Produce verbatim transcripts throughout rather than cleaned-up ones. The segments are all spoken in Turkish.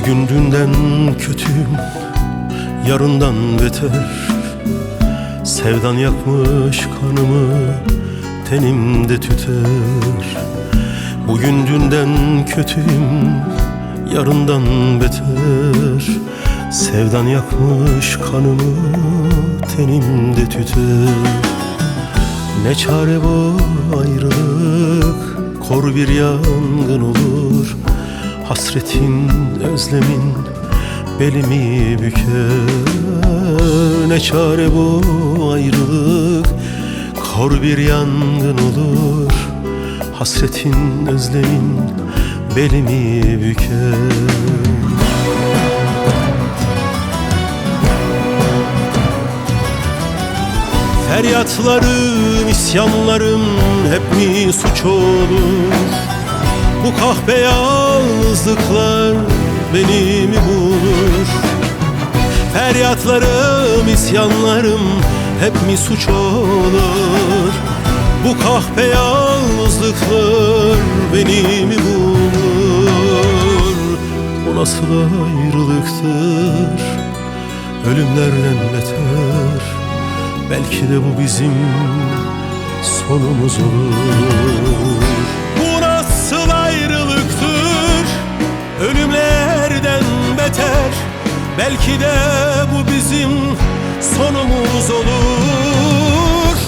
Bugün dünden kötüyüm, yarından beter. Sevdan yakmış kanımı, tenimde tüter. Bugün dünden kötüyüm, yarından beter. Sevdan yakmış kanımı, tenimde tüter. Ne çare bu ayrılık, kor bir yangın olur. Hasretin, özlemin belimi büker. Ne çare bu ayrılık, kor bir yangın olur. Hasretin, özlemin belimi büker. Feryatlarım, isyanlarım hep mi suç olur? Bu kahpe yalnızlıklar beni mi bulur? Feryatlarım, isyanlarım hep mi suç olur? Bu kahpe yalnızlıklar beni mi bulur? O nasıl ayrılıktır, ölümlerden beter. Belki de bu bizim sonumuz olur. Bu nasıl ayrılıktır, ölümlerden beter. Belki de bu bizim sonumuz olur.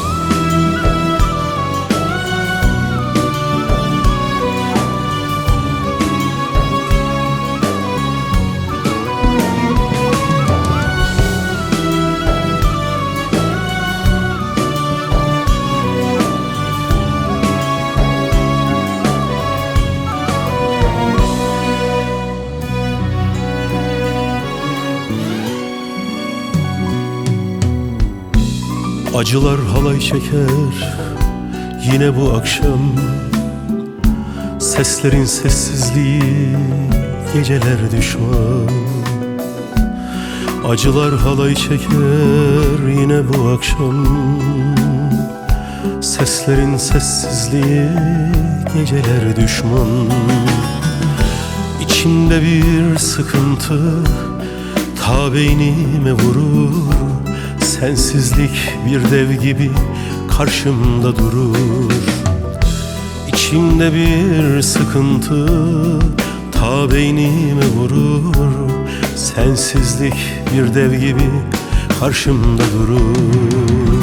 Acılar halay çeker yine bu akşam. Seslerin sessizliği, geceler düşman. Acılar halay çeker yine bu akşam. Seslerin sessizliği, geceler düşman. İçimde bir sıkıntı ta beynime vurur. Sensizlik bir dev gibi karşımda durur. İçimde bir sıkıntı ta beynime vurur. Sensizlik bir dev gibi karşımda durur.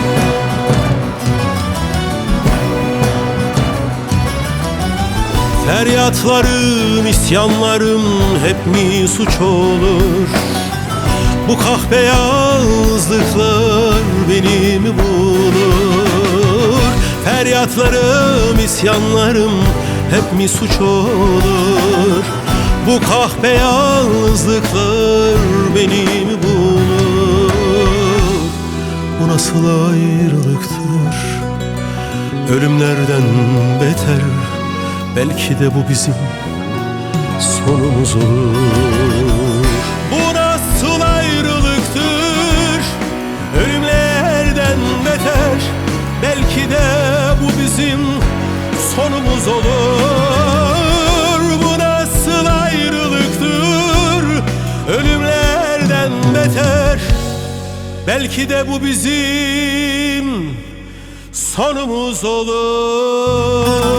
Feryatlarım, isyanlarım hep mi suç olur? Bu kahpe yalnızlıklar beni mi bulur? Feryatlarım, isyanlarım hep mi suç olur? Bu kahpe yalnızlıklar beni mi bulur? Bu nasıl ayrılıktır, ölümlerden beter. Belki de bu bizim sonumuz olur. Bu nasıl ayrılıktır, ölümlerden beter. Belki de bu bizim sonumuz olur. Bu nasıl ayrılıktır, ölümlerden beter. Belki de bu bizim sonumuz olur.